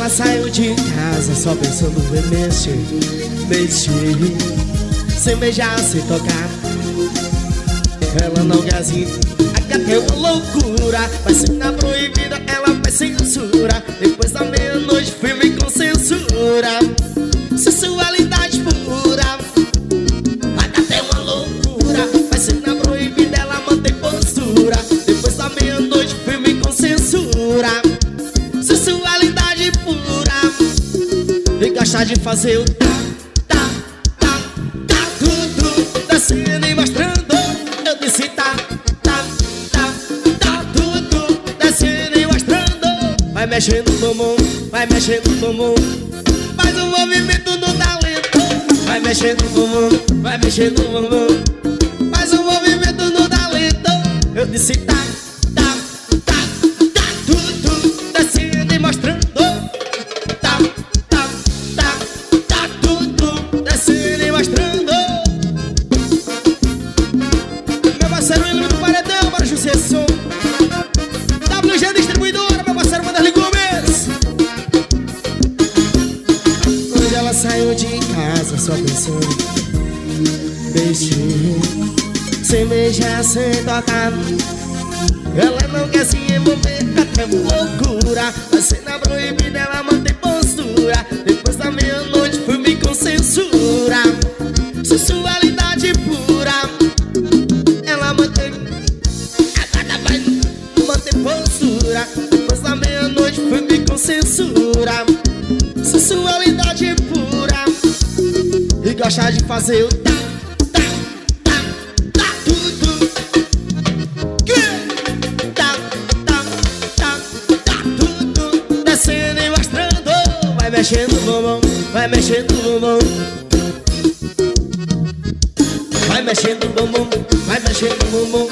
saiu de casa só pensando em mexer, mexer, sem beijar, sem tocar. Ela não quer assim, a gata é uma loucura. Vai ser na proibida, ela vai censura. Depois da meia-noite, filme com censura. Sensualidade pura. A gata é uma loucura. Vai ser na proibida, ela mantém postura. Depois da meia-noite, filme com censura. Sensualidade pura. E gostar de fazer o tudo descendo e mostrando. Eu disse tudo descendo e mostrando. Vai mexendo o bumbum, vai mexendo o bumbum. Faz o movimento do talento. Vai mexendo o bumbum, vai mexendo o bumbum. Faz o movimento do talento. Eu disse tudo descendo e mostrando. Tudo descendo e mostrando. Meu parceiro William do Paredão, para Jussesson. WG Distribuidora, meu parceiro Vanderlei Gomes. Hoje ela saiu de casa só pensando mexer, sem beijar, sem tocar. Ela não quer se envolver, até loucura. Vai ser na proibida, ela mantém postura. Depois da meia-noite, filme com censura. Sensualidade pura. Ela mantém, a gata vai manter postura. Depois da meia-noite, filme com censura. Sensualidade pura. E gostar de fazer o tudo descendo e mostrando. Vai mexendo o bumbum, vai mexendo o bumbum. Vai mexendo o bumbum, vai mexendo o bumbum.